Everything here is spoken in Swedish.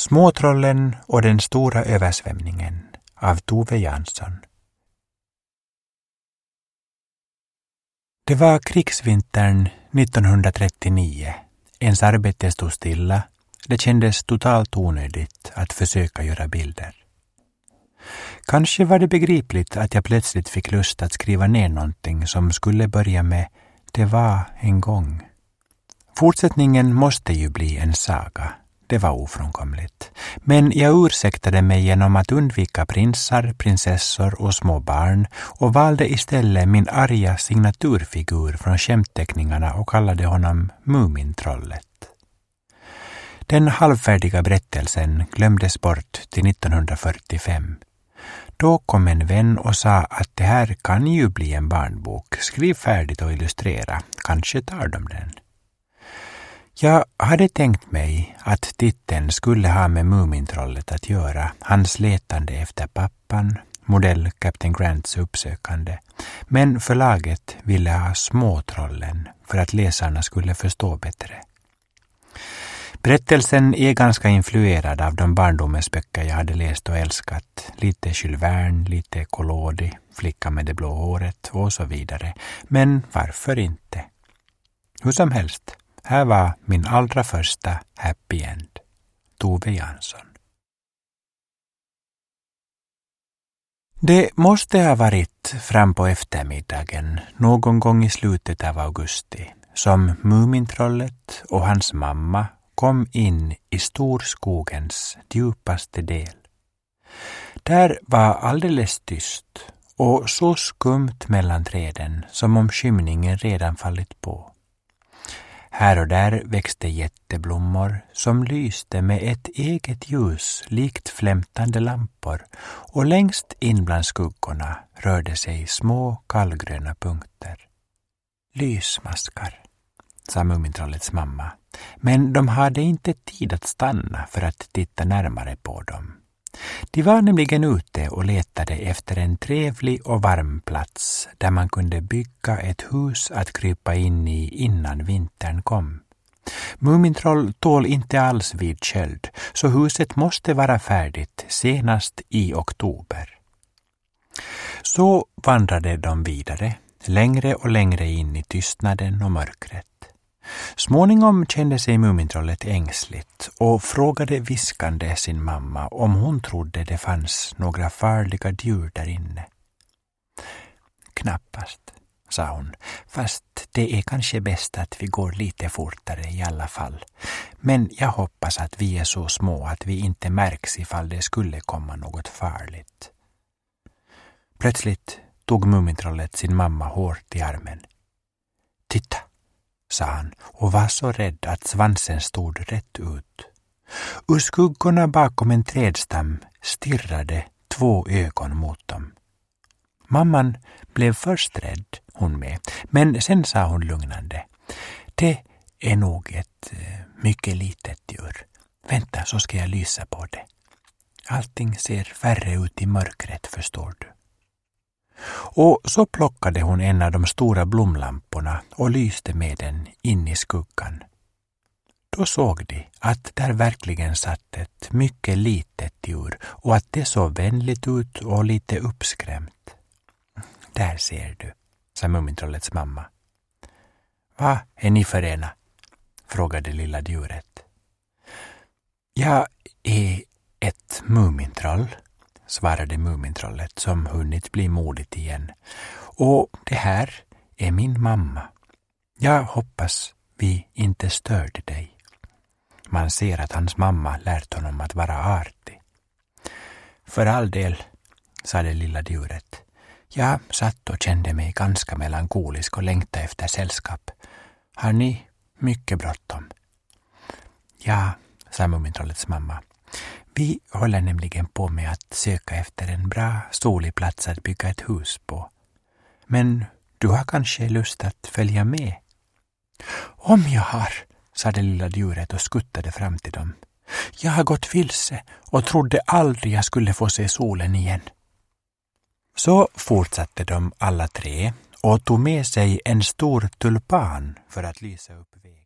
Småtrollen och den stora översvämningen av Tove Jansson. Det var krigsvintern 1939. Ens arbete stod stilla. Det kändes totalt onödigt att försöka göra bilder. Kanske var det begripligt att jag plötsligt fick lust att skriva ner någonting som skulle börja med "Det var en gång". Fortsättningen måste ju bli en saga. Det var ofrånkomligt. Men jag ursäktade mig genom att undvika prinsar, prinsessor och små barn och valde istället min arga signaturfigur från skämtteckningarna och kallade honom Mumintrollet. Den halvfärdiga berättelsen glömdes bort till 1945. Då kom en vän och sa att det här kan ju bli en barnbok. Skriv färdigt och illustrera. Kanske tar de den. Jag hade tänkt mig att titeln skulle ha med Mumintrollet att göra, hans letande efter pappan, modell Captain Grants uppsökande. Men förlaget ville ha Småtrollen för att läsarna skulle förstå bättre. Berättelsen är ganska influerad av de barndomens böcker jag hade läst och älskat. Lite Jules Verne, lite Collodi, Flickan med det blå håret och så vidare. Men varför inte? Hur som helst. Här var min allra första happy end. Tove Jansson. Det måste ha varit fram på eftermiddagen, någon gång i slutet av augusti, som Mumintrollet och hans mamma kom in i storskogens djupaste del. Där var alldeles tyst och så skumt mellan träden som om skymningen redan fallit på. Här och där växte jätteblommor som lyste med ett eget ljus likt flämtande lampor och längst in bland skuggorna rörde sig små kallgröna punkter. Lysmaskar, sa Mumintrollets mamma, men de hade inte tid att stanna för att titta närmare på dem. De var nämligen ute och letade efter en trevlig och varm plats där man kunde bygga ett hus att krypa in i innan vintern kom. Mumintroll tål inte alls vid köld, så huset måste vara färdigt senast i oktober. Så vandrade de vidare, längre och längre in i tystnaden och mörkret. Småningom kände sig Mumintrollet ängsligt och frågade viskande sin mamma om hon trodde det fanns några farliga djur där inne. Knappast, sa hon, fast det är kanske bäst att vi går lite fortare i alla fall. Men jag hoppas att vi är så små att vi inte märks ifall det skulle komma något farligt. Plötsligt tog Mumintrollet sin mamma hårt i armen. Titta, sa han och var så rädd att svansen stod rätt ut. Ur skuggorna bakom en trädstam stirrade 2 ögon mot dem. Mamman blev först rädd, hon med, men sen sa hon lugnande. Det är nog ett mycket litet djur. Vänta så ska jag lysa på det. Allting ser värre ut i mörkret, förstår du. Och så plockade hon en av de stora blomlamporna och lyste med den in i skuggan. Då såg de att där verkligen satt ett mycket litet djur och att det såg vänligt ut och lite uppskrämt. Där ser du, sa Mumintrollets mamma. Vad är ni för ena? Frågade lilla djuret. Jag är ett mumintroll, svarade Mumintrollet som hunnit bli modigt igen. Och det här är min mamma. Jag hoppas vi inte störde dig. Man ser att hans mamma lärt honom att vara artig. För all del, sa det lilla djuret. Jag satt och kände mig ganska melankolisk och längtade efter sällskap. Har ni mycket bråttom? Ja, sa Mumintrollets mamma. Vi håller nämligen på med att söka efter en bra, solig plats att bygga ett hus på. Men du har kanske lust att följa med? Om jag har, sa det lilla djuret och skuttade fram till dem. Jag har gått vilse och trodde aldrig jag skulle få se solen igen. Så fortsatte de alla 3 och tog med sig en stor tulpan för att lysa upp vägen.